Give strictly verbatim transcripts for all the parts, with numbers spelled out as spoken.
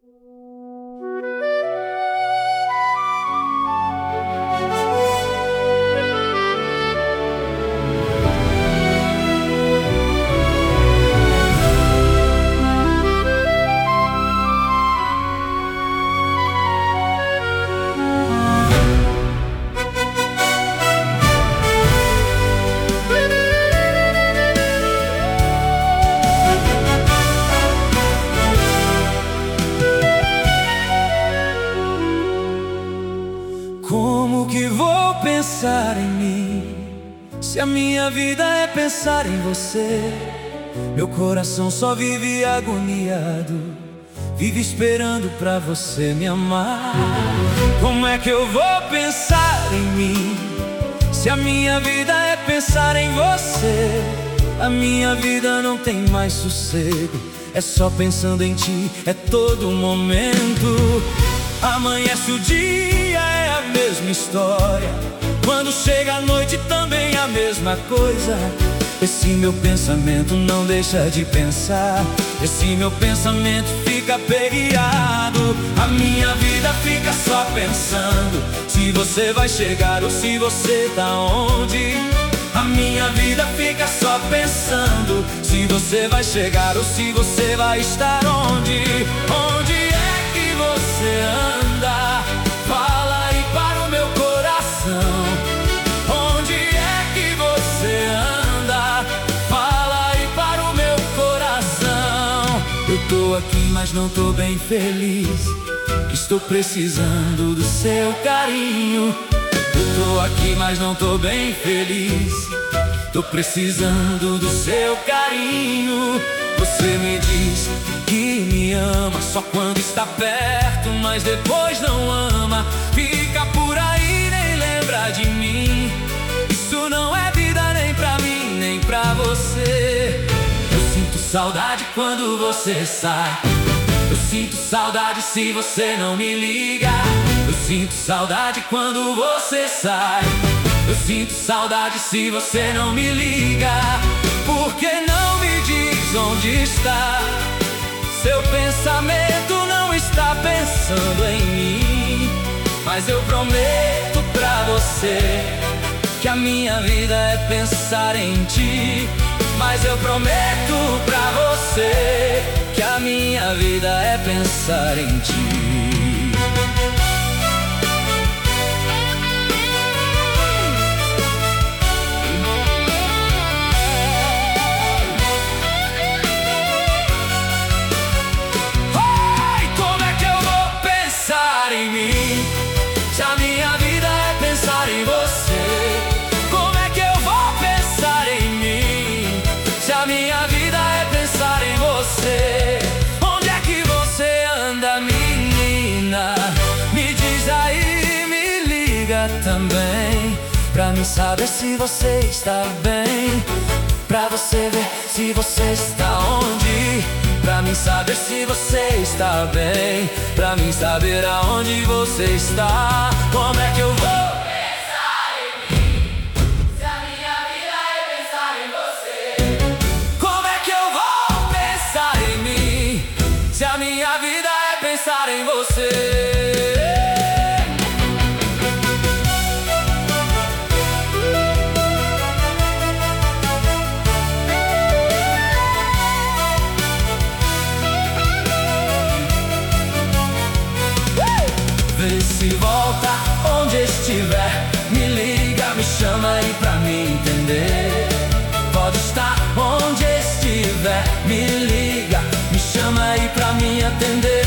Como que vou pensar em mim, se a minha vida é pensar em você? Meu coração só vive agoniado, vive esperando pra você me amar. Como é que eu vou pensar em mim, se a minha vida é pensar em você? A minha vida não tem mais sossego, é só pensando em ti, é todo momento. Amanhece o dia, é a mesma história, quando chega a noite também a mesma coisa. Esse meu pensamento não deixa de pensar, esse meu pensamento fica aperreado. A minha vida fica só pensando se você vai chegar ou se você tá onde. A minha vida fica só pensando se você vai chegar ou se você vai estar onde. Onde é que você anda? Fala aí para o meu coração. Onde é que você anda? Fala aí para o meu coração. Eu tô aqui, mas não tô bem feliz, estou precisando do seu carinho. Eu tô aqui, mas não tô bem feliz, tô precisando do seu carinho. Você me diz que me ama só quando está perto, mas depois não ama, fica por aí, nem lembra de mim. Isso não é vida nem pra mim, nem pra você. Eu sinto saudade quando você sai, eu sinto saudade se você não me liga. Eu sinto saudade quando você sai, eu sinto saudade se você não me liga. Por que não me diz onde está? Seu pensamento não está pensando em mim, mas eu prometo pra você que a minha vida é pensar em ti. Mas eu prometo pra você que a minha vida é pensar em ti. Se a minha vida é pensar em você, como é que eu vou pensar em mim? Se a minha vida é pensar em você, onde é que você anda, menina? Me diz aí, me liga também, pra mim saber se você está bem, pra você ver se você está onde. Pra mim saber se você está bem, pra mim saber aonde você está. Como é que eu vou pensar em mim, se a minha vida é pensar em você? Como é que eu vou pensar em mim, se a minha vida é pensar em você? Vê se volta onde estiver, me liga, me chama aí pra me entender. Pode estar onde estiver, me liga, me chama aí pra me atender.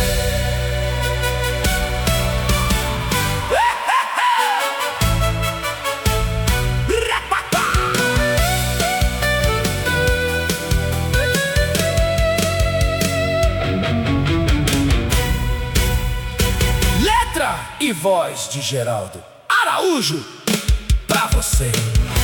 E voz de Geraldo Araújo pra você.